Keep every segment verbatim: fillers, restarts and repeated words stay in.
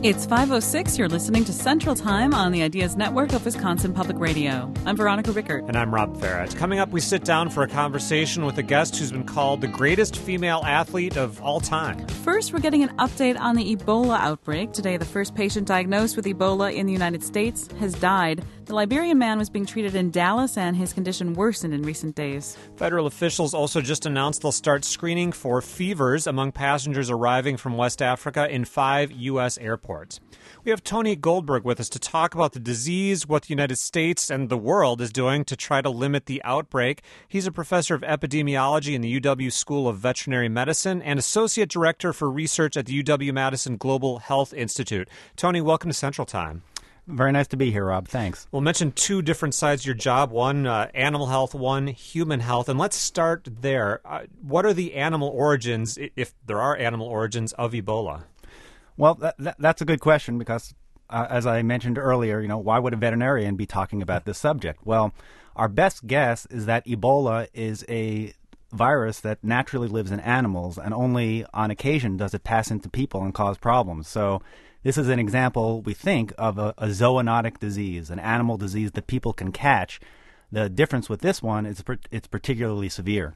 It's five oh six. You're listening to Central Time on the Ideas Network of Wisconsin Public Radio. I'm Veronica Rickert. And I'm Rob Farrett. Coming up, we sit down for a conversation with a guest who's been called the greatest female athlete of all time. First, we're getting an update on the Ebola outbreak. Today, the first patient diagnosed with Ebola in the United States has died. The Liberian man was being treated in Dallas, and his condition worsened in recent days. Federal officials also just announced they'll start screening for fevers among passengers arriving from West Africa in five U S airports. We have Tony Goldberg with us to talk about the disease, what the United States and the world is doing to try to limit the outbreak. He's a professor of epidemiology in the U W School of Veterinary Medicine and associate director for research at the U W-Madison Global Health Institute. Tony, welcome to Central Time. Very nice to be here, Rob. Thanks. We'll mention two different sides of your job, one uh, animal health, one human health. And let's start there. Uh, what are the animal origins, if there are animal origins, of Ebola? Well, that, that, that's a good question because, uh, as I mentioned earlier, you know, why would a veterinarian be talking about this subject? Well, our best guess is that Ebola is a virus that naturally lives in animals, and only on occasion does it pass into people and cause problems. So this is an example, we think, of a, a zoonotic disease, an animal disease that people can catch. The difference with this one is it's particularly severe.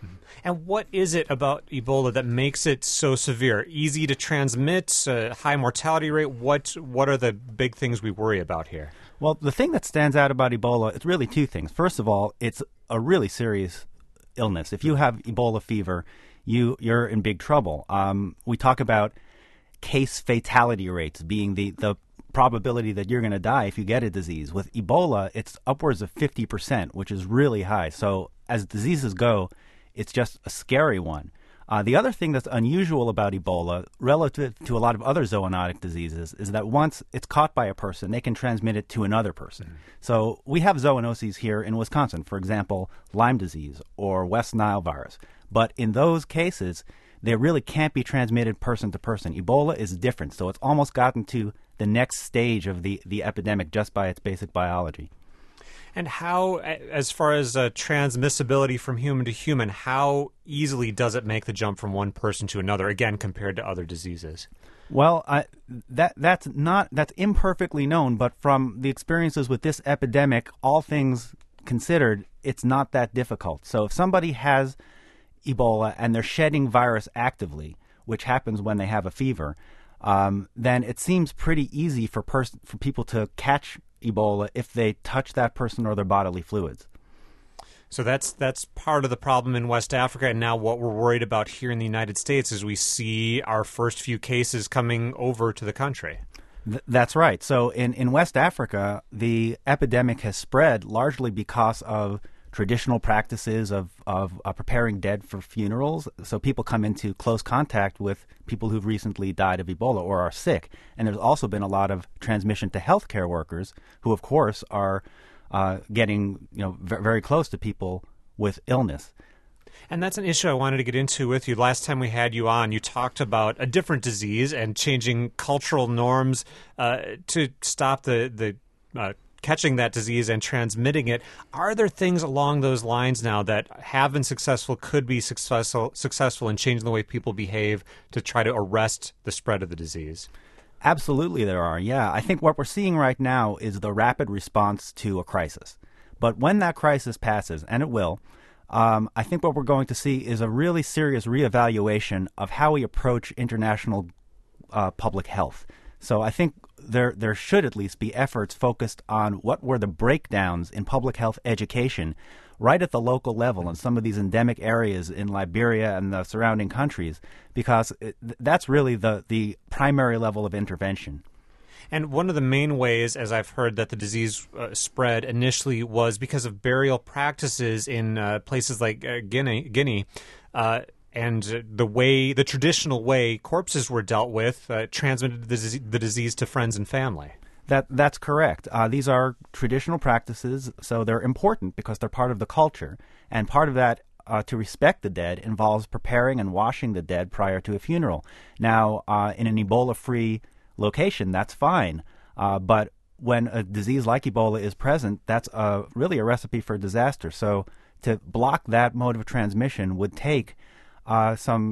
And what is it about Ebola that makes it so severe? Easy to transmit, uh, high mortality rate? What what are the big things we worry about here? Well, the thing that stands out about Ebola, it's really two things. First of all, it's a really serious illness. If you have Ebola fever, you, you're in big trouble. Um, we talk about case fatality rates being the, the probability that you're going to die if you get a disease. With Ebola, it's upwards of fifty percent, which is really high. So as diseases go, it's just a scary one. Uh, the other thing that's unusual about Ebola, relative to a lot of other zoonotic diseases, is that once it's caught by a person, they can transmit it to another person. Mm. So we have zoonoses here in Wisconsin, for example, Lyme disease or West Nile virus. But in those cases, they really can't be transmitted person to person. Ebola is different, so it's almost gotten to the next stage of the, the epidemic just by its basic biology. And how, as far as uh, transmissibility from human to human, how easily does it make the jump from one person to another, again, compared to other diseases? Well, I, that that's not that's imperfectly known, but from the experiences with this epidemic, all things considered, it's not that difficult. So if somebody has Ebola and they're shedding virus actively, which happens when they have a fever, um, then it seems pretty easy for pers- for people to catch Ebola if they touch that person or their bodily fluids. So that's that's part of the problem in West Africa, and now what we're worried about here in the United States is we see our first few cases coming over to the country. Th- that's right. So in, in West Africa, the epidemic has spread largely because of traditional practices of, of uh, preparing dead for funerals. So people come into close contact with people who've recently died of Ebola or are sick. And there's also been a lot of transmission to healthcare workers who, of course, are uh, getting you know v- very close to people with illness. And that's an issue I wanted to get into with you. Last time we had you on, you talked about a different disease and changing cultural norms uh, to stop the, the uh, catching that disease and transmitting it. Are there things along those lines now that have been successful, could be successful, successful in changing the way people behave to try to arrest the spread of the disease? Absolutely there are, yeah. I think what we're seeing right now is the rapid response to a crisis. But when that crisis passes, and it will, um, I think what we're going to see is a really serious reevaluation of how we approach international uh, public health. So I think there there should at least be efforts focused on what were the breakdowns in public health education right at the local level in some of these endemic areas in Liberia and the surrounding countries, because it, that's really the, the primary level of intervention. And one of the main ways, as I've heard, that the disease uh, spread initially was because of burial practices in uh, places like uh, Guinea, Guinea uh, and the way, the traditional way corpses were dealt with uh, transmitted the, disease, the disease to friends and family. That That's correct. Uh, these are traditional practices, so they're important because they're part of the culture. And part of that, uh, to respect the dead, involves preparing and washing the dead prior to a funeral. Now, uh, in an Ebola-free location, that's fine. Uh, but when a disease like Ebola is present, that's uh, really a recipe for disaster. So to block that mode of transmission would take uh, some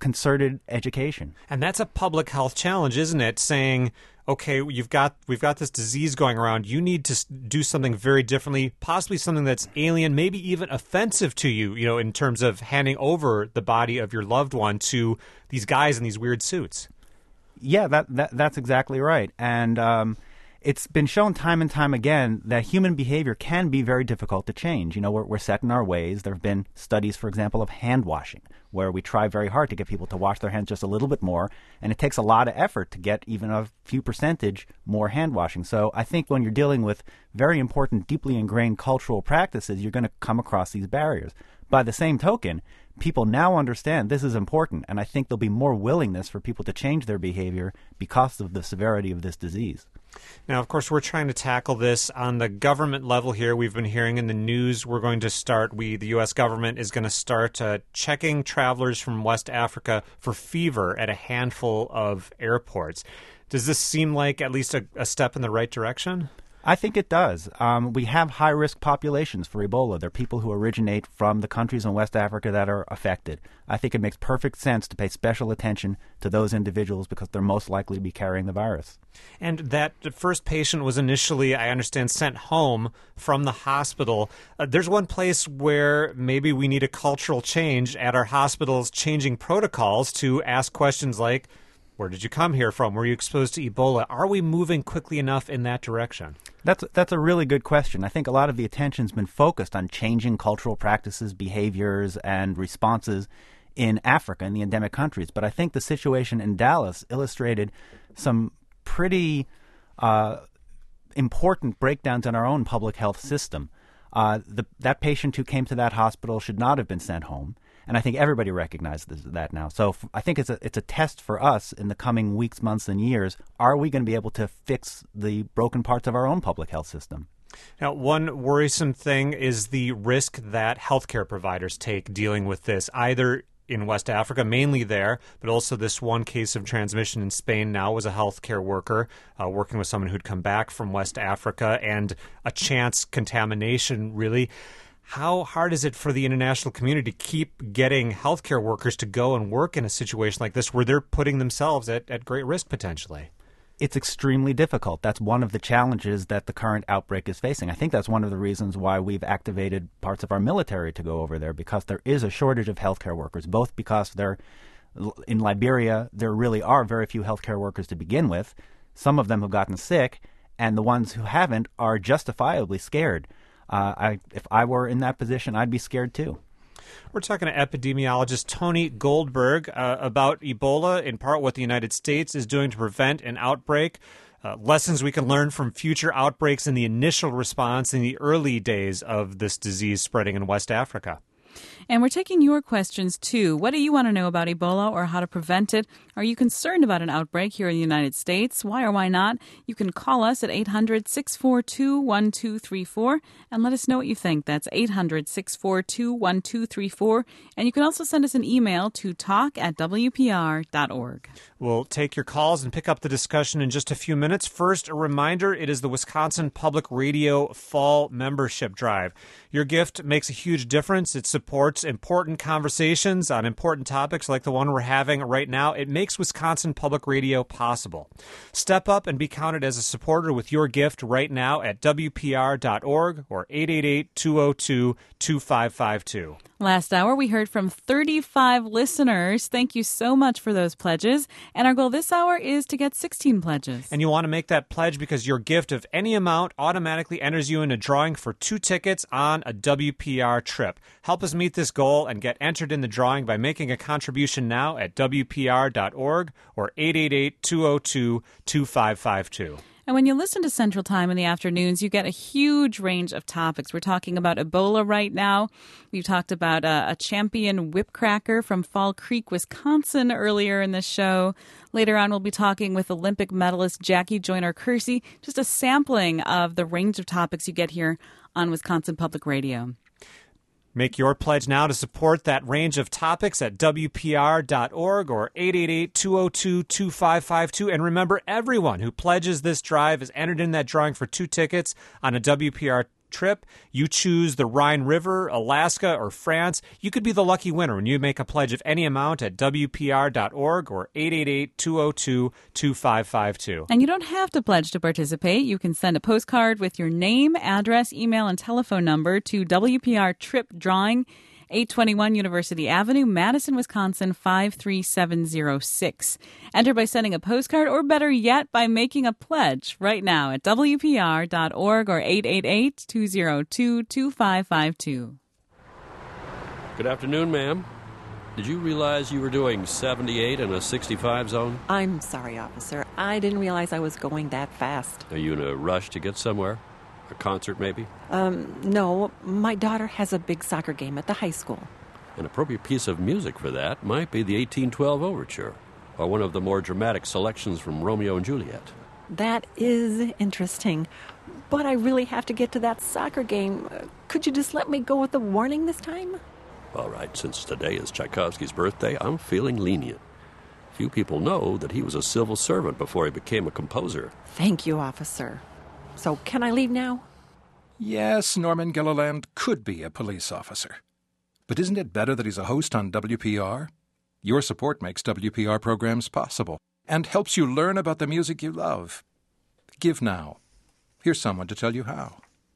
concerted education. And that's a public health challenge, isn't it? Saying, okay, you've got we've got this disease going around. You need to do something very differently, possibly something that's alien, maybe even offensive to you, you know, in terms of handing over the body of your loved one to these guys in these weird suits. Yeah, that, that that's exactly right. And um, it's been shown time and time again that human behavior can be very difficult to change. You know, we're, we're set in our ways. There have been studies, for example, of hand washing, where we try very hard to get people to wash their hands just a little bit more, and it takes a lot of effort to get even a few percentage more hand washing. So I think when you're dealing with very important, deeply ingrained cultural practices, you're going to come across these barriers. By the same token, people now understand this is important, and I think there'll be more willingness for people to change their behavior because of the severity of this disease. Now, of course, we're trying to tackle this on the government level here. We've been hearing in the news we're going to start, we, the U S government, is going to start uh, checking travelers from West Africa for fever at a handful of airports. Does this seem like at least a, a step in the right direction? I think it does. Um, we have high-risk populations for Ebola. They're people who originate from the countries in West Africa that are affected. I think it makes perfect sense to pay special attention to those individuals because they're most likely to be carrying the virus. And that first patient was initially, I understand, sent home from the hospital. Uh, there's one place where maybe we need a cultural change at our hospitals, changing protocols to ask questions like, where did you come here from? Were you exposed to Ebola? Are we moving quickly enough in that direction? That's that's a really good question. I think a lot of the attention's been focused on changing cultural practices, behaviors, and responses in Africa, in the endemic countries. But I think the situation in Dallas illustrated some pretty uh, important breakdowns in our own public health system. Uh, the, that patient who came to that hospital should not have been sent home. And I think everybody recognizes that now. So f- I think it's a it's a test for us in the coming weeks, months, and years. Are we going to be able to fix the broken parts of our own public health system? Now, one worrisome thing is the risk that healthcare providers take dealing with this, either in West Africa, mainly there, but also this one case of transmission in Spain now was a healthcare worker uh, working with someone who'd come back from West Africa, and a chance contamination, really. How hard is it for the international community to keep getting healthcare workers to go and work in a situation like this where they're putting themselves at, at great risk potentially? It's extremely difficult. That's one of the challenges that the current outbreak is facing. I think that's one of the reasons why we've activated parts of our military to go over there, because there is a shortage of healthcare workers, both because they're in Liberia, there really are very few healthcare workers to begin with. Some of them have gotten sick, and the ones who haven't are justifiably scared. Uh, I, if I were in that position, I'd be scared too. We're talking to epidemiologist Tony Goldberg uh, about Ebola, in part what the United States is doing to prevent an outbreak, uh, lessons we can learn from future outbreaks in the initial response in the early days of this disease spreading in West Africa. And we're taking your questions, too. What do you want to know about Ebola or how to prevent it? Are you concerned about an outbreak here in the United States? Why or why not? You can call us at eight hundred, six four two, one two three four and let us know what you think. That's eight hundred, six four two, one two three four. And you can also send us an email to talk at w p r dot org. We'll take your calls and pick up the discussion in just a few minutes. First, a reminder, it is the Wisconsin Public Radio Fall Membership Drive. Your gift makes a huge difference. It supports important conversations on important topics like the one we're having right now. It makes Wisconsin Public Radio possible. Step up and be counted as a supporter with your gift right now at w p r dot org or eight eight eight, two oh two, two five five two. Last hour, we heard from thirty-five listeners. Thank you so much for those pledges. And our goal this hour is to get sixteen pledges. And you want to make that pledge because your gift of any amount automatically enters you in a drawing for two tickets on a W P R trip. Help us meet this goal and get entered in the drawing by making a contribution now at w p r dot org or eight eight eight, two oh two, two five five two. And when you listen to Central Time in the afternoons, you get a huge range of topics. We're talking about Ebola right now. We've talked about a, a champion whip cracker from Fall Creek, Wisconsin earlier in the show. Later on, we'll be talking with Olympic medalist Jackie Joyner-Kersee. Just a sampling of the range of topics you get here on Wisconsin Public Radio. Make your pledge now to support that range of topics at w p r dot org or eight eight eight, two oh two, two five five two. And remember, everyone who pledges this drive is entered in that drawing for two tickets on a W P R trip. You choose the Rhine River, Alaska, or France. You could be the lucky winner when you make a pledge of any amount at W P R dot org or eight eight eight, two oh two, two five five two. And you don't have to pledge to participate. You can send a postcard with your name, address, email, and telephone number to W P R Trip Drawing, eight twenty-one University Avenue, Madison, Wisconsin, five three seven zero six. Enter by sending a postcard, or better yet, by making a pledge right now at W P R dot org or eight eight eight, two oh two, two five five two. Good afternoon, ma'am. Did you realize you were doing seventy-eight in a sixty-five zone? I'm sorry, officer. I didn't realize I was going that fast. Are you in a rush to get somewhere? A concert, maybe? Um, no. My daughter has a big soccer game at the high school. An appropriate piece of music for that might be the eighteen twelve Overture, or one of the more dramatic selections from Romeo and Juliet. That is interesting. But I really have to get to that soccer game. Uh, could you just let me go with the warning this time? All right, since today is Tchaikovsky's birthday, I'm feeling lenient. Few people know that he was a civil servant before he became a composer. Thank you, officer. So can I leave now? Yes, Norman Gilliland could be a police officer. But isn't it better that he's a host on W P R? Your support makes W P R programs possible and helps you learn about the music you love. Give now. Here's someone to tell you how.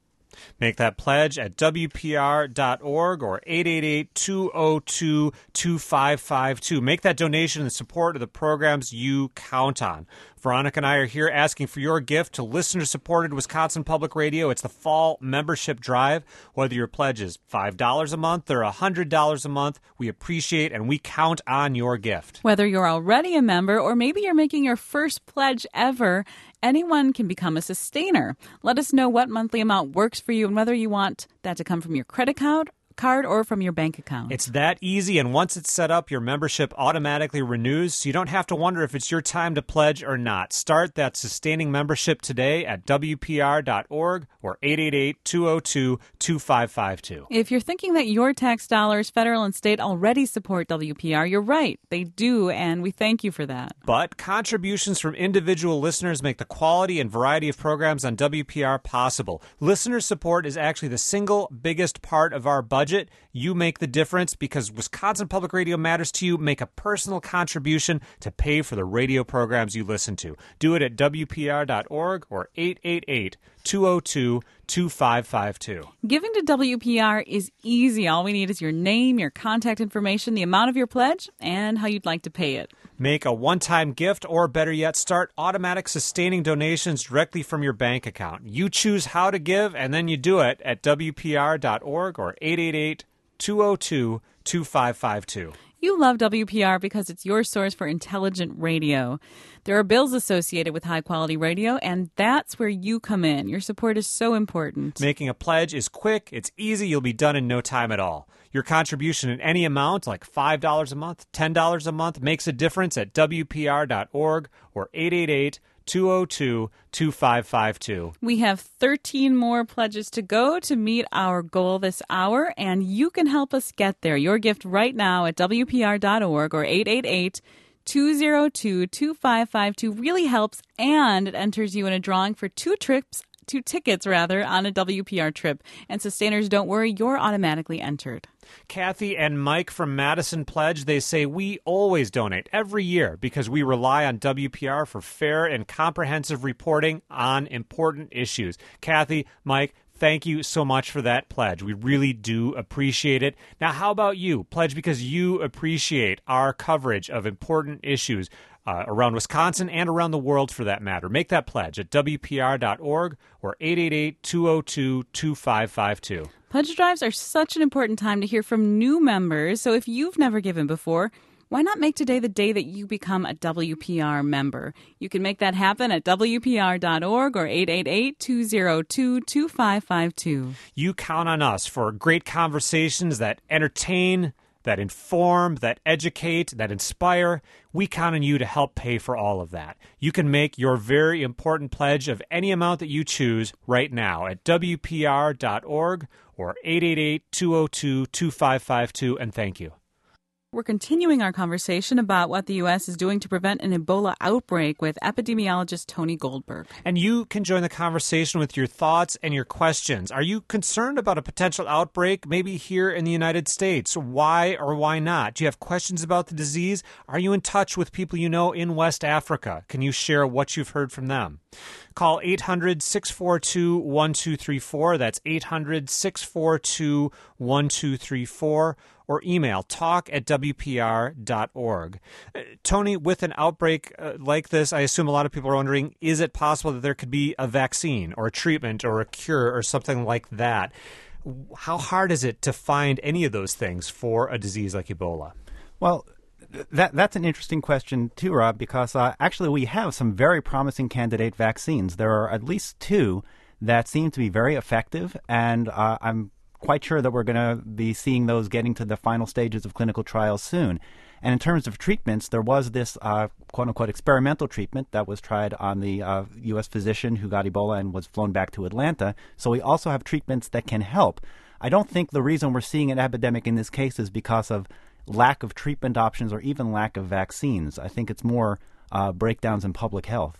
Make that pledge at W P R dot org or eight eight eight, two oh two, two five five two. Make that donation in support of the programs you count on. Veronica and I are here asking for your gift to listener-supported Wisconsin Public Radio. It's the Fall Membership Drive. Whether your pledge is five dollars a month or one hundred dollars a month, we appreciate and we count on your gift. Whether you're already a member or maybe you're making your first pledge ever, anyone can become a sustainer. Let us know what monthly amount works for you and whether you want that to come from your credit card card or from your bank account. It's that easy, and once it's set up, your membership automatically renews, so you don't have to wonder if it's your time to pledge or not. Start that sustaining membership today at W P R dot org or eight eight eight, two oh two, two five five two. If you're thinking that your tax dollars, federal and state, already support W P R, you're right. They do, and we thank you for that. But contributions from individual listeners make the quality and variety of programs on W P R possible. Listener support is actually the single biggest part of our budget. You make the difference because Wisconsin Public Radio matters to you. Make a personal contribution to pay for the radio programs you listen to. Do it at W P R dot org or eight eight eight, two oh two, two five five two. Giving to W P R is easy. All we need is your name, your contact information, the amount of your pledge, and how you'd like to pay it. Make a one-time gift, or better yet, start automatic sustaining donations directly from your bank account. You choose how to give, and then you do it at W P R dot org or eight eight eight, two oh two, two five five two. You love W P R because it's your source for intelligent radio. There are bills associated with high-quality radio, and that's where you come in. Your support is so important. Making a pledge is quick, it's easy, you'll be done in no time at all. Your contribution in any amount, like five dollars a month, ten dollars a month, makes a difference at W P R dot org or eight eight eight, two oh two, two five five two. We have thirteen more pledges to go to meet our goal this hour, and you can help us get there. Your gift right now at W P R dot org or eight eight eight, two oh two, two five five two really helps, and it enters you in a drawing for two trips Two tickets, rather, on a W P R trip. And sustainers, don't worry, you're automatically entered. Kathy and Mike from Madison pledge. They say we always donate every year because we rely on W P R for fair and comprehensive reporting on important issues. Kathy, Mike, thank you so much for that pledge. We really do appreciate it. Now, how about you? Pledge because you appreciate our coverage of important issues Uh, around Wisconsin and around the world, for that matter. Make that pledge at W P R dot org or eight eight eight, two oh two, two five five two. Pledge drives are such an important time to hear from new members, so if you've never given before, why not make today the day that you become a W P R member? You can make that happen at W P R dot org or eight eight eight, two oh two, two five five two. You count on us for great conversations that entertain, that inform, that educate, that inspire. We count on you to help pay for all of that. You can make your very important pledge of any amount that you choose right now at W P R dot org or eight eight eight, two oh two, two five five two, and thank you. We're continuing our conversation about what the U S is doing to prevent an Ebola outbreak with epidemiologist Tony Goldberg. And you can join the conversation with your thoughts and your questions. Are you concerned about a potential outbreak, maybe here in the United States? Why or why not? Do you have questions about the disease? Are you in touch with people you know in West Africa? Can you share what you've heard from them? Call eight hundred, six four two, one two three four. That's eight hundred, six four two, one two three four. Or email talk at W P R dot org. Uh, Tony, with an outbreak uh, like this, I assume a lot of people are wondering, is it possible that there could be a vaccine or a treatment or a cure or something like that? How hard is it to find any of those things for a disease like Ebola? Well, that that's an interesting question too, Rob, because uh, actually we have some very promising candidate vaccines. There are at least two that seem to be very effective, and uh, I'm quite sure that we're going to be seeing those getting to the final stages of clinical trials soon. And in terms of treatments, there was this uh, quote-unquote experimental treatment that was tried on the uh, U S physician who got Ebola and was flown back to Atlanta. So we also have treatments that can help. I don't think the reason we're seeing an epidemic in this case is because of lack of treatment options or even lack of vaccines. I think it's more uh, breakdowns in public health.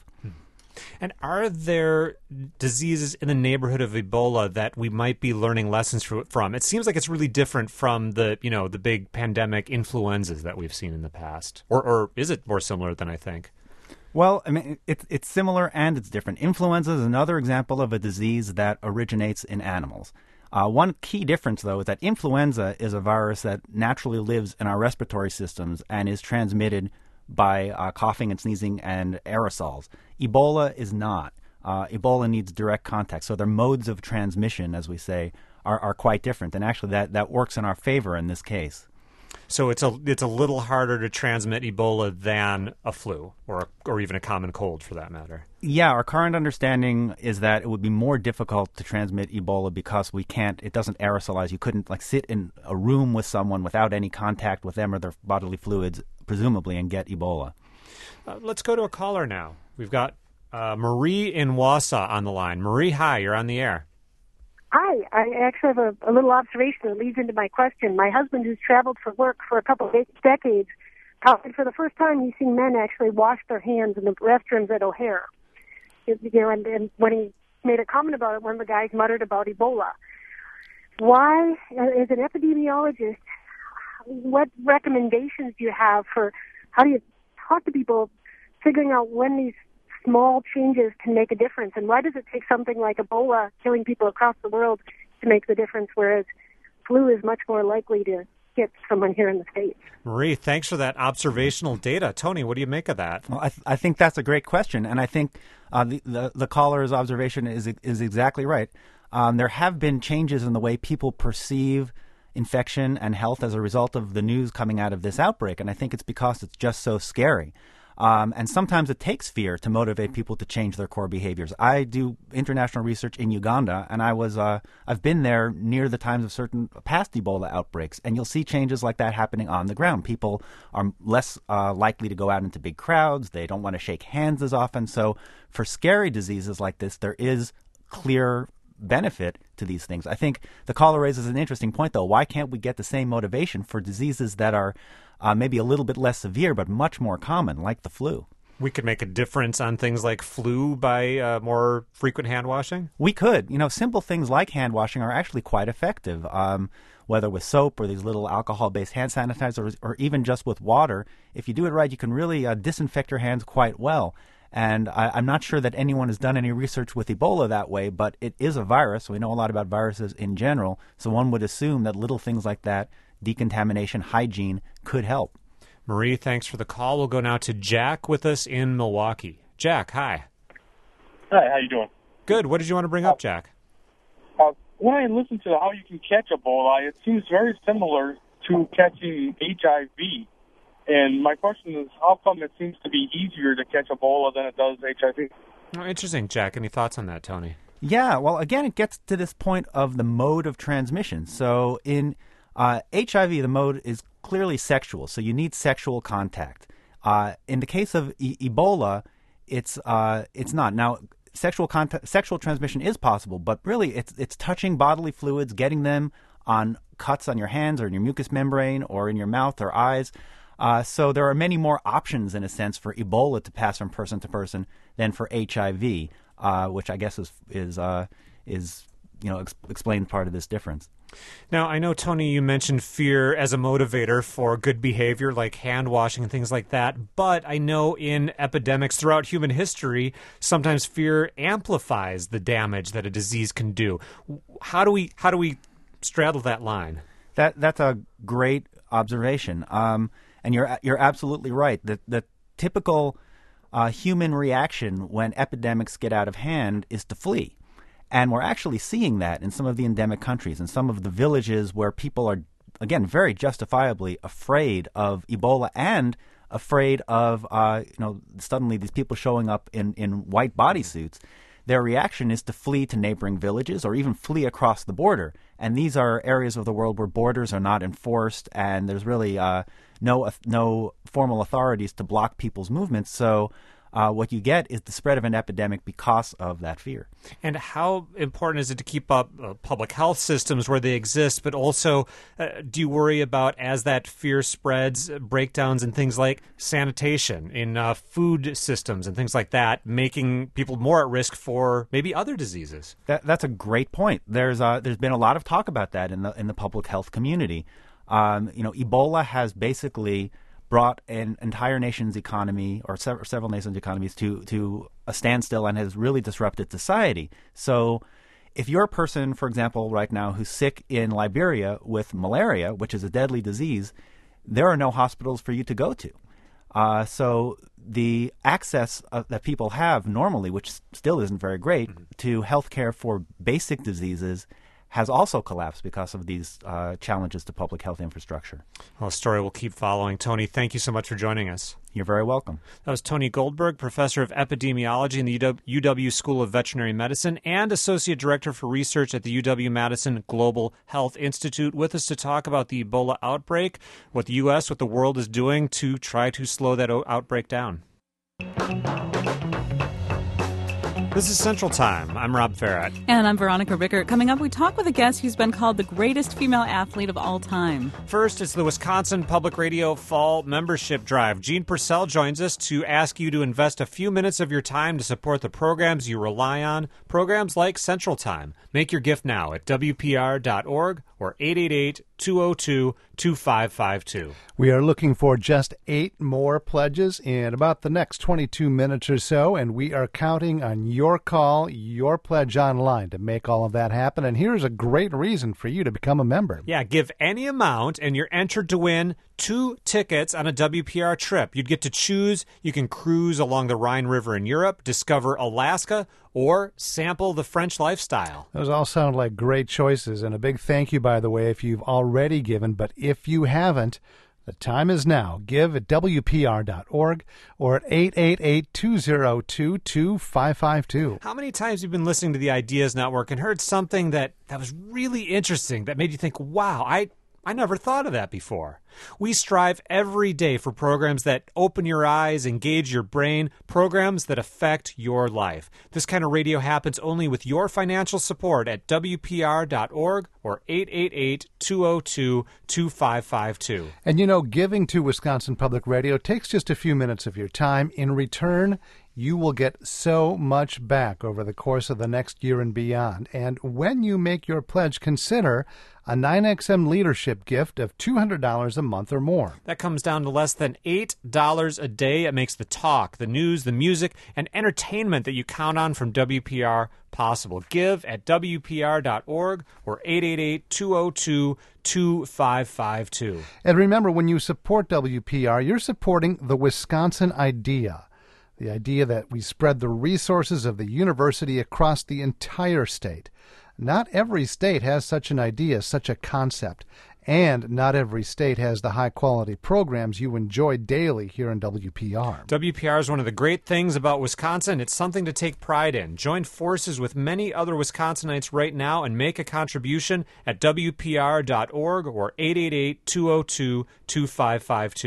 And are there diseases in the neighborhood of Ebola that we might be learning lessons from? It seems like it's really different from the, you know, the big pandemic influenzas that we've seen in the past. Or, or is it more similar than I think? Well, I mean, it's it's similar and it's different. Influenza is another example of a disease that originates in animals. Uh, one key difference, though, is that influenza is a virus that naturally lives in our respiratory systems and is transmitted by uh, coughing and sneezing and aerosols. Ebola is not. Uh, Ebola needs direct contact. So their modes of transmission, as we say, are, are quite different. And actually that, that works in our favor in this case. So it's a it's a little harder to transmit Ebola than a flu or or even a common cold for that matter. Yeah, our current understanding is that it would be more difficult to transmit Ebola because we can't, it doesn't aerosolize. You couldn't like sit in a room with someone without any contact with them or their bodily fluids, presumably, and get Ebola. Uh, let's go to a caller now. We've got uh, Marie in Wausau on the line. Marie, hi, you're on the air. Hi, I actually have a, a little observation that leads into my question. My husband, who's traveled for work for a couple of decades, probably for the first time he's seen men actually wash their hands in the restrooms at O'Hare. You know, and, and when he made a comment about it, one of the guys muttered about Ebola. Why, as an epidemiologist, what recommendations do you have for how do you talk to people figuring out when these small changes can make a difference? And why does it take something like Ebola killing people across the world to make the difference, whereas flu is much more likely to get someone here in the States? Marie, thanks for that observational data. Tony, what do you make of that? Well, I, th- I think that's a great question. And I think uh, the, the, the caller's observation is, is exactly right. Um, there have been changes in the way people perceive infection and health as a result of the news coming out of this outbreak. And I think it's because it's just so scary. Um, and sometimes it takes fear to motivate people to change their core behaviors. I do international research in Uganda, and I was uh, I've been there near the times of certain past Ebola outbreaks, and you'll see changes like that happening on the ground. People are less uh, likely to go out into big crowds. They don't want to shake hands as often. So for scary diseases like this, there is clear benefit to these things. I think the caller raises an interesting point, though. Why can't we get the same motivation for diseases that are uh, maybe a little bit less severe but much more common, like the flu? We could make a difference on things like flu by uh, more frequent hand washing? We could. You know, simple things like hand washing are actually quite effective, um, whether with soap or these little alcohol-based hand sanitizers or, or even just with water. If you do it right, you can really uh, disinfect your hands quite well. And I, I'm not sure that anyone has done any research with Ebola that way, but it is a virus. We know a lot about viruses in general, so one would assume that little things like that, decontamination, hygiene, could help. Marie, thanks for the call. We'll go now to Jack with us in Milwaukee. Jack, hi. Hi, how you doing? Good. What did you want to bring uh, up, Jack? Uh, when I listen to how you can catch Ebola, it seems very similar to catching H I V. And my question is, how come it seems to be easier to catch Ebola than it does H I V? Oh, interesting, Jack. Any thoughts on that, Tony? Yeah, well, again, it gets to this point of the mode of transmission. So in uh, H I V, the mode is clearly sexual, so you need sexual contact. Uh, in the case of e- Ebola, it's uh, it's not. Now, sexual contact, sexual transmission is possible, but really it's it's touching bodily fluids, getting them on cuts on your hands or in your mucous membrane or in your mouth or eyes. Uh, so there are many more options, in a sense, for Ebola to pass from person to person than for H I V, uh, which I guess is is uh, is you know ex- explains part of this difference. Now, I know, Tony, you mentioned fear as a motivator for good behavior, like hand washing and things like that. But I know in epidemics throughout human history, sometimes fear amplifies the damage that a disease can do. How do we how do we straddle that line? That that's a great observation, um, and you're you're absolutely right. The the typical uh, human reaction when epidemics get out of hand is to flee. And we're actually seeing that in some of the endemic countries, in some of the villages where people are, again, very justifiably afraid of Ebola and afraid of, uh, you know, suddenly these people showing up in, in white bodysuits. Their reaction is to flee to neighboring villages or even flee across the border. And these are areas of the world where borders are not enforced and there's really uh, no no formal authorities to block people's movements. So Uh, what you get is the spread of an epidemic because of that fear. And how important is it to keep up uh, public health systems where they exist, but also uh, do you worry about, as that fear spreads, uh, breakdowns in things like sanitation, in uh, food systems and things like that, making people more at risk for maybe other diseases? That, that's a great point. There's uh, there's been a lot of talk about that in the in the public health community. Um, you know, Ebola has basically brought an entire nation's economy, or several, several nations' economies, to, to a standstill and has really disrupted society. So if you're a person, for example, right now who's sick in Liberia with malaria, which is a deadly disease, there are no hospitals for you to go to. Uh, so the access uh, that people have normally, which still isn't very great, mm-hmm. to health care for basic diseases has also collapsed because of these uh, challenges to public health infrastructure. Well, a story we'll keep following. Tony, thank you so much for joining us. You're very welcome. That was Tony Goldberg, professor of epidemiology in the U W School of Veterinary Medicine and associate director for research at the U W-Madison Global Health Institute, with us to talk about the Ebola outbreak, what the U S, what the world is doing to try to slow that o- outbreak down. This is Central Time. I'm Rob Farrett. And I'm Veronica Rickert. Coming up, we talk with a guest who's been called the greatest female athlete of all time. First, it's the Wisconsin Public Radio Fall Membership Drive. Jean Purcell joins us to ask you to invest a few minutes of your time to support the programs you rely on, programs like Central Time. Make your gift now at W P R dot org or eight eight eight, two oh two, two five five two. We are looking for just eight more pledges in about the next twenty-two minutes or so, and we are counting on your call, your pledge online to make all of that happen. And here's a great reason for you to become a member. Yeah, give any amount, and you're entered to win two tickets on a W P R trip. You'd get to choose. You can cruise along the Rhine River in Europe, discover Alaska, or sample the French lifestyle. Those all sound like great choices, and a big thank you, by the way, if you've already given. But if you haven't, the time is now. Give at W P R dot org or at eight eight eight, two oh two, two five five two. How many times have you been listening to the Ideas Network and heard something that, that was really interesting, that made you think, wow, I... I never thought of that before. We strive every day for programs that open your eyes, engage your brain, programs that affect your life. This kind of radio happens only with your financial support at W P R dot org or eight eight eight, two oh two, two five five two. And you know, giving to Wisconsin Public Radio takes just a few minutes of your time. In return, you will get so much back over the course of the next year and beyond. And when you make your pledge, consider a nine X M leadership gift of two hundred dollars a month or more. That comes down to less than eight dollars a day. It makes the talk, the news, the music, and entertainment that you count on from W P R possible. Give at W P R dot org or eight eight eight, two oh two, two five five two. And remember, when you support W P R, you're supporting the Wisconsin idea. The idea that we spread the resources of the university across the entire state. Not every state has such an idea, such a concept, and not every state has the high-quality programs you enjoy daily here in W P R. W P R is one of the great things about Wisconsin. It's something to take pride in. Join forces with many other Wisconsinites right now and make a contribution at W P R dot org or eight eight eight, two oh two, two five five two.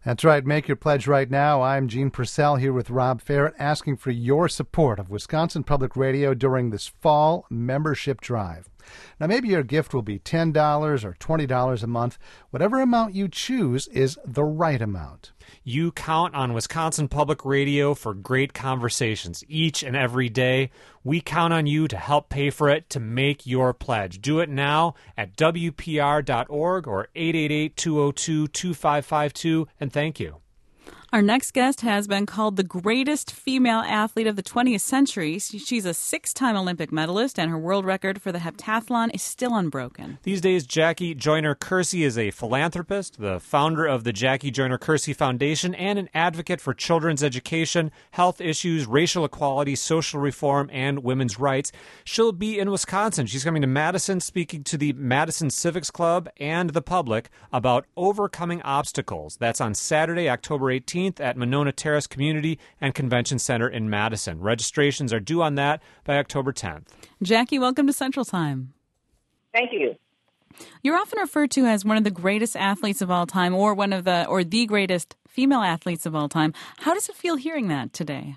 That's right. Make your pledge right now. I'm Gene Purcell here with Rob Ferret, asking for your support of Wisconsin Public Radio during this fall membership drive. Now, maybe your gift will be ten dollars or twenty dollars a month. Whatever amount you choose is the right amount. You count on Wisconsin Public Radio for great conversations each and every day. We count on you to help pay for it, to make your pledge. Do it now at W P R dot org or eight eight eight, two oh two, two five five two, and thank you. Our next guest has been called the greatest female athlete of the twentieth century. She's a six-time Olympic medalist, and her world record for the heptathlon is still unbroken. These days, Jackie Joyner-Kersee is a philanthropist, the founder of the Jackie Joyner-Kersee Foundation, and an advocate for children's education, health issues, racial equality, social reform, and women's rights. She'll be in Wisconsin. She's coming to Madison, speaking to the Madison Civics Club and the public about overcoming obstacles. That's on Saturday, October eighteenth. At Monona Terrace Community and Convention Center in Madison. Registrations are due on that by October tenth. Jackie, welcome to Central Time. Thank you. You're often referred to as one of the greatest athletes of all time, or one of the or the greatest female athletes of all time. How does it feel hearing that today?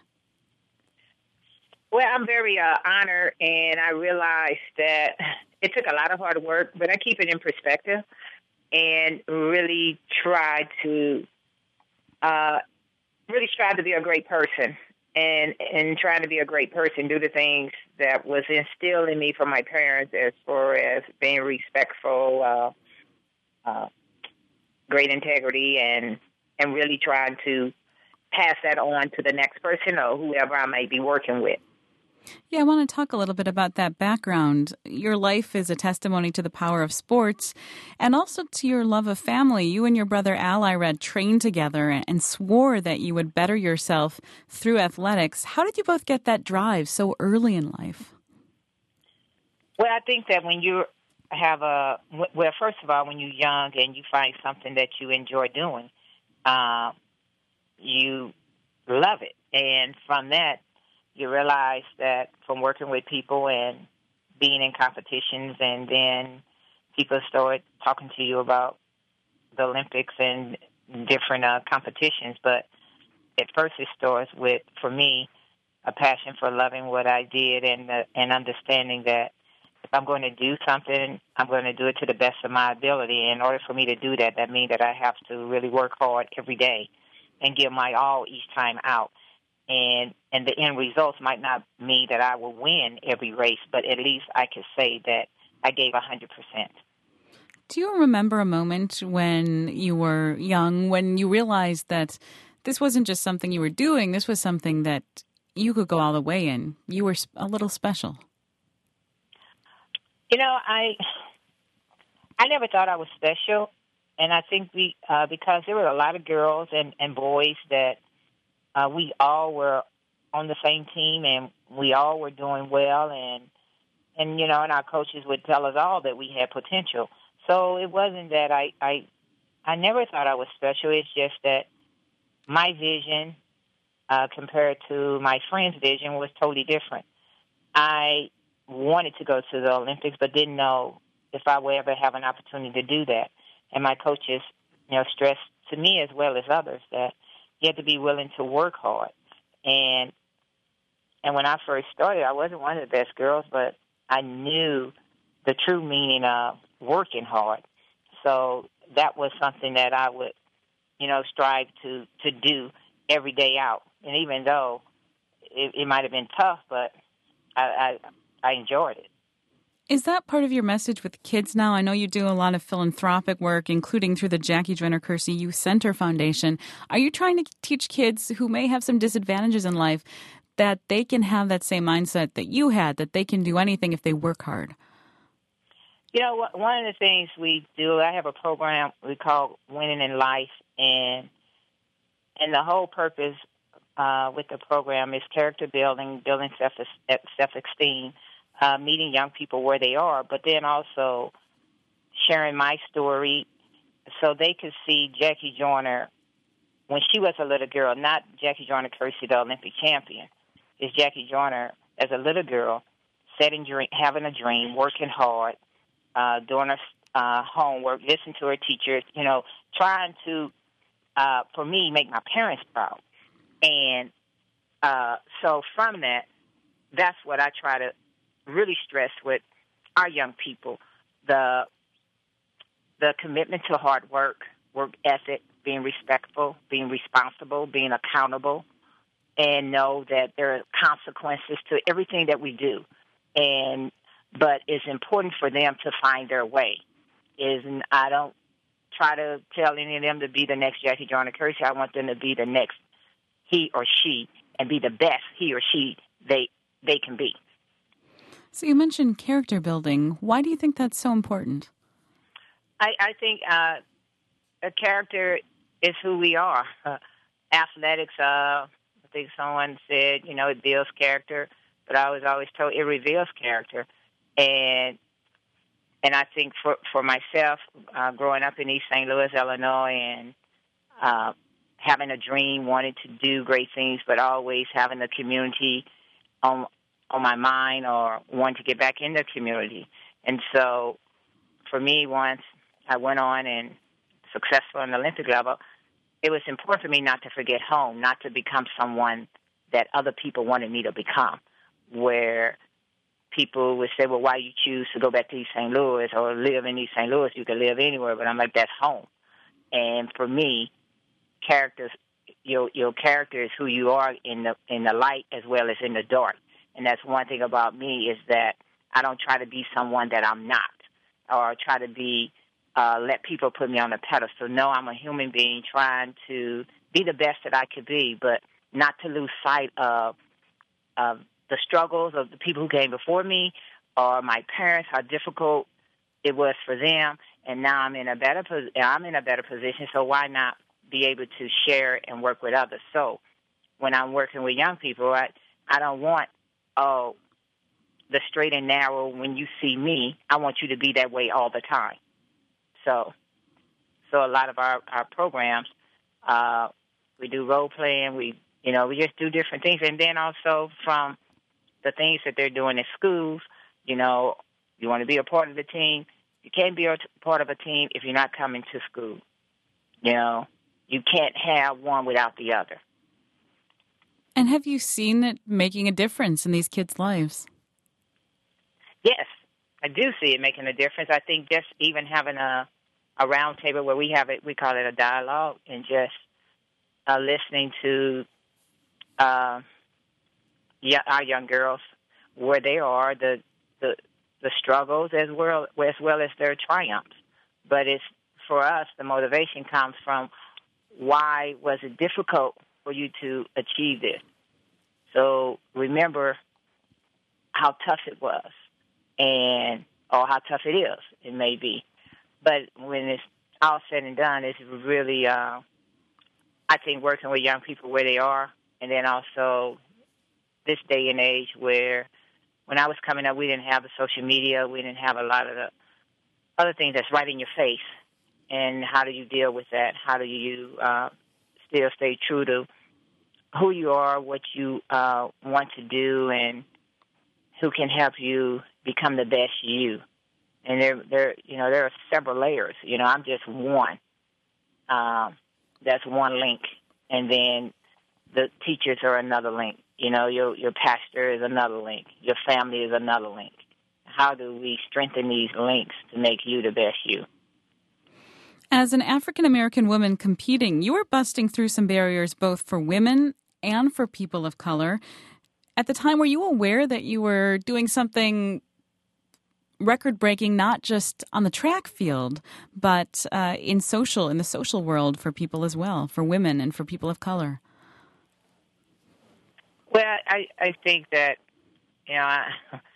Well, I'm very uh, honored, and I realized that it took a lot of hard work, but I keep it in perspective and really try to Uh, really strive to be a great person, and and trying to be a great person, do the things that was instilled in me from my parents as far as being respectful, uh, uh, great integrity, and and really trying to pass that on to the next person or whoever I might be working with. Yeah, I want to talk a little bit about that background. Your life is a testimony to the power of sports and also to your love of family. You and your brother Al, I read, trained together and swore that you would better yourself through athletics. How did you both get that drive so early in life? Well, I think that when you have a, well, first of all, when you're young and you find something that you enjoy doing, uh, you love it. And from that, you realize that from working with people and being in competitions, and then people start talking to you about the Olympics and different uh, competitions. But at first it starts with, for me, a passion for loving what I did and, uh, and understanding that if I'm going to do something, I'm going to do it to the best of my ability. In order for me to do that, that means that I have to really work hard every day and give my all each time out. And and the end results might not mean that I will win every race, but at least I can say that I gave one hundred percent. Do you remember a moment when you were young, when you realized that this wasn't just something you were doing, this was something that you could go all the way in? You were a little special. You know, I I never thought I was special, and I think we uh, because there were a lot of girls and, and boys that Uh, we all were on the same team, and we all were doing well, and, and you know, and our coaches would tell us all that we had potential. So it wasn't that I, I, I never thought I was special. It's just that my vision uh, compared to my friend's vision was totally different. I wanted to go to the Olympics, but didn't know if I would ever have an opportunity to do that. And my coaches, you know, stressed to me as well as others that you had to be willing to work hard. And and when I first started, I wasn't one of the best girls, but I knew the true meaning of working hard. So that was something that I would, you know, strive to, to do every day out. And even though it, it might have been tough, but I, I I enjoyed it. Is that part of your message with kids now? I know you do a lot of philanthropic work, including through the Jackie Joyner-Kersee Youth Center Foundation. Are you trying to teach kids who may have some disadvantages in life that they can have that same mindset that you had, that they can do anything if they work hard? You know, one of the things we do, I have a program we call Winning in Life, and and the whole purpose uh, with the program is character building, building self self-esteem, Uh, meeting young people where they are, but then also sharing my story so they could see Jackie Joyner when she was a little girl, not Jackie Joyner-Kersee, the Olympic champion. It's Jackie Joyner as a little girl, setting dream, having a dream, working hard, uh, doing her uh, homework, listening to her teachers, you know, trying to uh, for me, make my parents proud. And uh, so from that, that's what I try to really stress with our young people, the the commitment to hard work, work ethic, being respectful, being responsible, being accountable, and know that there are consequences to everything that we do. And but it's important for them to find their way. Is I don't try to tell any of them to be the next Jackie Joyner Kersee. I want them to be the next he or she and be the best he or she they they can be. So you mentioned character building. Why do you think that's so important? I, I think uh, a character is who we are. Uh, athletics, uh, I think someone said, you know, it builds character, but I was always told it reveals character. And and I think for, for myself, uh, growing up in East Saint Louis, Illinois, and uh, having a dream, wanting to do great things, but always having the community on on my mind or wanting to get back in the community. And so for me, once I went on and successful on the Olympic level, it was important for me not to forget home, not to become someone that other people wanted me to become, where people would say, well, why you choose to go back to East Saint Louis or live in East Saint Louis? You could live anywhere, but I'm like, that's home. And for me, characters, your your character is who you are in the in the light as well as in the dark. And that's one thing about me is that I don't try to be someone that I'm not, or try to be uh, let people put me on a pedestal. No, I'm a human being trying to be the best that I could be, but not to lose sight of of the struggles of the people who came before me, or my parents, how difficult it was for them, and now I'm in a better pos- I'm in a better position. So why not be able to share and work with others? So when I'm working with young people, I I don't want oh the straight and narrow. When you see me, I want you to be that way all the time. So so a lot of our our programs, uh, we do role playing. We you know we just do different things, and then also from the things that they're doing in schools, you know, you want to be a part of the team. You can't be a t- part of a team if you're not coming to school. You know, you can't have one without the other. And have you seen it making a difference in these kids' lives? Yes, I do see it making a difference. I think just even having a, a round table where we have it, we call it a dialogue, and just uh, listening to uh, yeah, our young girls, where they are, the, the the struggles as well as well as their triumphs. But it's for us, the motivation comes from why was it difficult for you to achieve this? So remember how tough it was, and or how tough it is. It may be, but when it's all said and done, it's really uh, I think working with young people where they are, and then also this day and age where when I was coming up, we didn't have the social media. We didn't have a lot of the other things that's right in your face. And how do you deal with that? How do you uh, still stay true to who you are, what you uh, want to do, and who can help you become the best you? And there, there, you know, there are several layers. You know, I'm just one. Um, that's one link, and then the teachers are another link. You know, your your pastor is another link. Your family is another link. How do we strengthen these links to make you the best you? As an African-American woman competing, you were busting through some barriers both for women and for people of color. At the time, were you aware that you were doing something record-breaking, not just on the track field, but uh, in social, in the social world for people as well, for women and for people of color? Well, I, I think that, you know, I,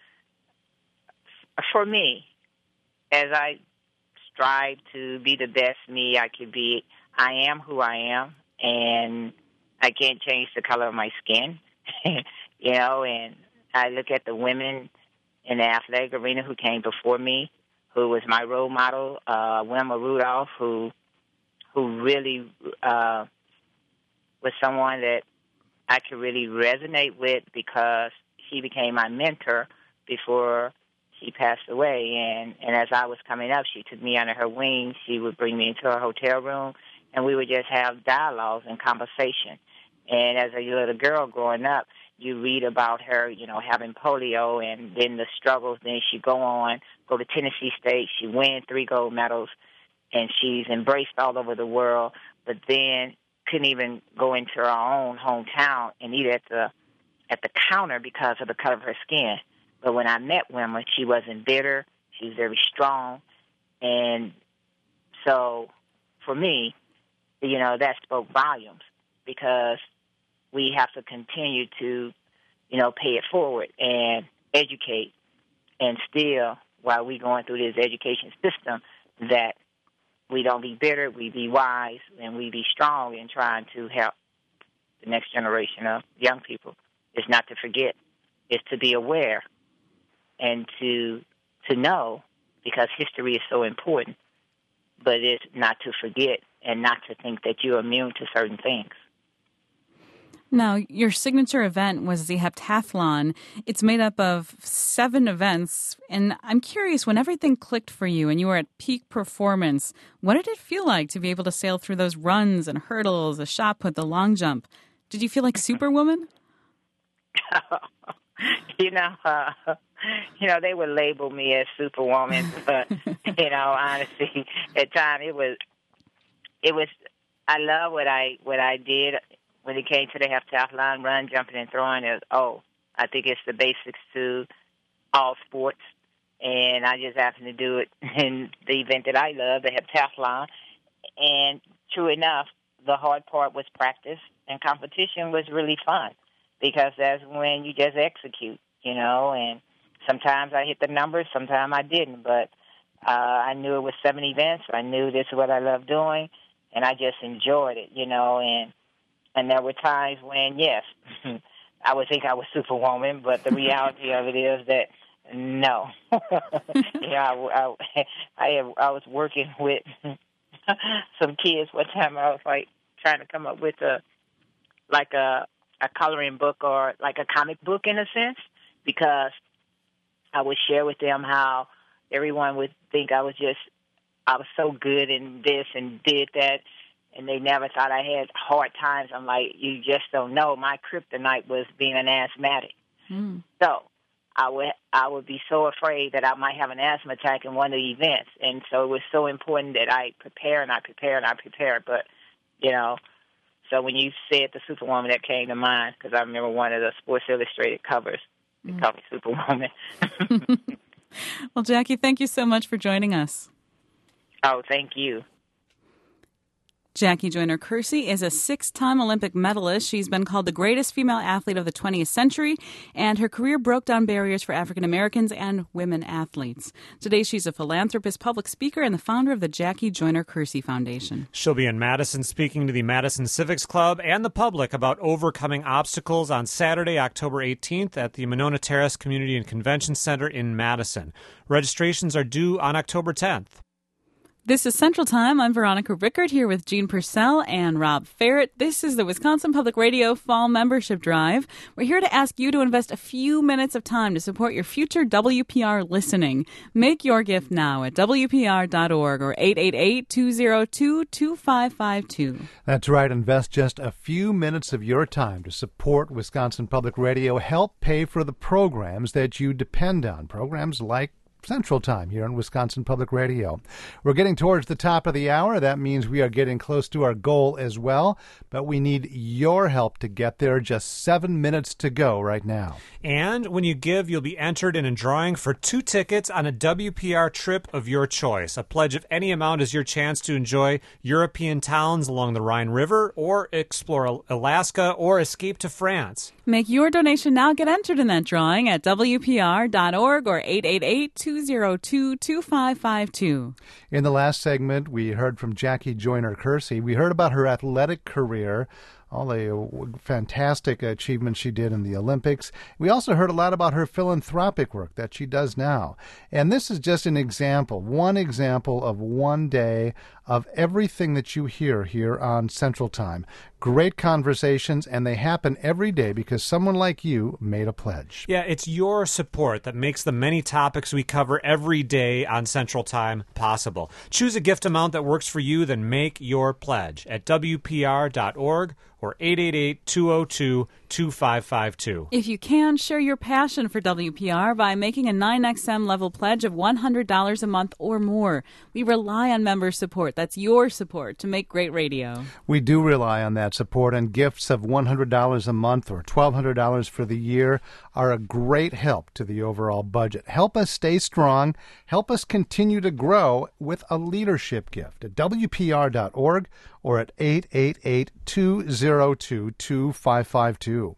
for me, as I strive to be the best me I could be, I am who I am, and I can't change the color of my skin, you know, and I look at the women in the athletic arena who came before me, who was my role model, uh, Wilma Rudolph, who, who really uh, was someone that I could really resonate with because she became my mentor before she passed away. And, and as I was coming up, she took me under her wing. She would bring me into her hotel room and we would just have dialogues and conversation. And as a little girl growing up, you read about her, you know, having polio and then the struggles. Then she go on, go to Tennessee State. She win three gold medals, and she's embraced all over the world. But then couldn't even go into her own hometown and eat at the at the counter because of the color of her skin. But when I met Wilma, she wasn't bitter. She was very strong. And so for me, you know, that spoke volumes, because we have to continue to, you know, pay it forward and educate, and still, while we're going through this education system, that we don't be bitter, we be wise, and we be strong in trying to help the next generation of young people. It's not to forget. It's to be aware and to to know, because history is so important, but it's not to forget and not to think that you're immune to certain things. Now, your signature event was the heptathlon. It's made up of seven events, and I'm curious, when everything clicked for you and you were at peak performance, what did it feel like to be able to sail through those runs and hurdles, the shot put, the long jump? Did you feel like Superwoman? you know, uh, you know, they would label me as Superwoman, but, you know, honestly, at times it was, it was, I love what I, what I did. When it came to the heptathlon, run, jumping, and throwing, it was, oh, I think it's the basics to all sports. And I just happened to do it in the event that I love, the heptathlon. And true enough, the hard part was practice, and competition was really fun, because that's when you just execute, you know. And sometimes I hit the numbers, sometimes I didn't. But uh, I knew it was seven events. I knew this is what I love doing, and I just enjoyed it, you know. And And there were times when, yes, I would think I was Superwoman, but the reality of it is that, no. you know, I, I, I, I was working with some kids one time. I was, like, trying to come up with, a like, a, a coloring book, or, like, a comic book in a sense, because I would share with them how everyone would think I was just, I was so good in this and did that, and they never thought I had hard times. I'm like, you just don't know. My kryptonite was being an asthmatic. Mm. So I would I would be so afraid that I might have an asthma attack in one of the events. And so it was so important that I prepare and I prepare and I prepare. But, you know, so when you said the Superwoman, that came to mind, because I remember one of the Sports Illustrated covers. Mm. It called me Superwoman. Well, Jackie, thank you so much for joining us. Oh, thank you. Jackie Joyner Kersee is a six-time Olympic medalist. She's been called the greatest female athlete of the twentieth century, and her career broke down barriers for African Americans and women athletes. Today, she's a philanthropist, public speaker, and the founder of the Jackie Joyner Kersee Foundation. She'll be in Madison speaking to the Madison Civics Club and the public about overcoming obstacles on Saturday, October eighteenth at the Monona Terrace Community and Convention Center in Madison. Registrations are due on October tenth. This is Central Time. I'm Veronica Rickard here with Gene Purcell and Rob Ferret. This is the Wisconsin Public Radio Fall Membership Drive. We're here to ask you to invest a few minutes of time to support your future W P R listening. Make your gift now at W P R dot org or eight eight eight, two oh two, two five five two. That's right. Invest just a few minutes of your time to support Wisconsin Public Radio. Help pay for the programs that you depend on. Programs like Central Time here on Wisconsin Public Radio. We're getting towards the top of the hour. That means we are getting close to our goal as well, but we need your help to get there. Just seven minutes to go right now. And when you give, you'll be entered in a drawing for two tickets on a W P R trip of your choice. A pledge of any amount is your chance to enjoy European towns along the Rhine River, or explore Alaska, or escape to France. Make your donation now. Get entered in that drawing at W P R dot org or eight eight eight, two oh two, two five five two. In the last segment, we heard from Jackie Joyner Kersee. We heard about her athletic career, all the fantastic achievements she did in the Olympics. We also heard a lot about her philanthropic work that she does now. And this is just an example, one example of one day of everything that you hear here on Central Time. great conversations, and they happen every day because someone like you made a pledge. Yeah, it's your support that makes the many topics we cover every day on Central Time possible. Choose a gift amount that works for you, then make your pledge at W P R dot org or eight eight eight, two oh two, two five five two. If you can, share your passion for W P R by making a nine X M level pledge of one hundred dollars a month or more. We rely on member support. That's your support to make great radio. We do rely on that support, and gifts of one hundred dollars a month or twelve hundred dollars for the year are a great help to the overall budget. Help us stay strong. Help us continue to grow with a leadership gift at W P R dot org or at eight eight eight, two oh two, two five five two.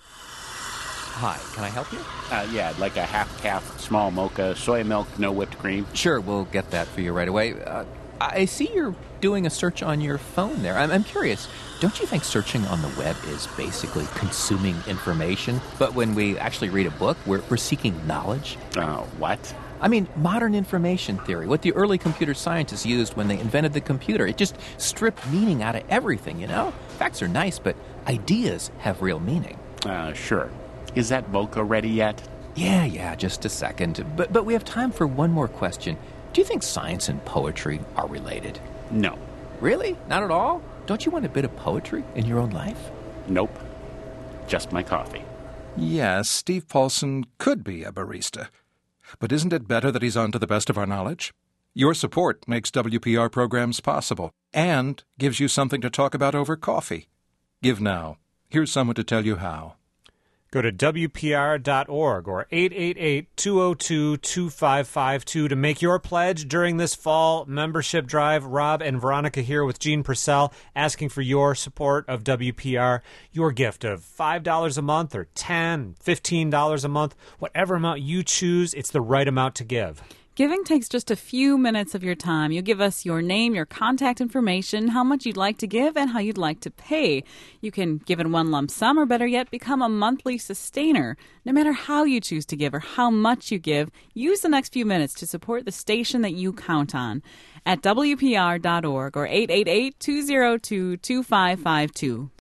Hi, can I help you? Uh, yeah, I'd like a half-calf small mocha, soy milk, no whipped cream. Sure, we'll get that for you right away. Uh, I see you're doing a search on your phone there. I'm, I'm curious, don't you think searching on the web is basically consuming information? But when we actually read a book, we're, we're seeking knowledge? Uh, what? I mean, modern information theory, what the early computer scientists used when they invented the computer. It just stripped meaning out of everything, you know? Facts are nice, but ideas have real meaning. Uh, sure. Is that mocha ready yet? Yeah, yeah, just a second. But but we have time for one more question. Do you think science and poetry are related? No. Really? Not at all? Don't you want a bit of poetry in your own life? Nope. Just my coffee. Yes, Steve Paulson could be a barista. But isn't it better that he's on to the best of our knowledge? Your support makes W P R programs possible and gives you something to talk about over coffee. Give now. Here's someone to tell you how. Go to W P R dot org or eight eight eight, two oh two, two five five two to make your pledge during this fall membership drive. Rob and Veronica here with Gene Purcell asking for your support of W P R. Your gift of five dollars a month or ten dollars, fifteen dollars a month, whatever amount you choose, it's the right amount to give. Giving takes just a few minutes of your time. You give us your name, your contact information, how much you'd like to give, and how you'd like to pay. You can give in one lump sum, or better yet, become a monthly sustainer. No matter how you choose to give or how much you give, use the next few minutes to support the station that you count on at W P R dot org or eight eight eight, two oh two, two five five two.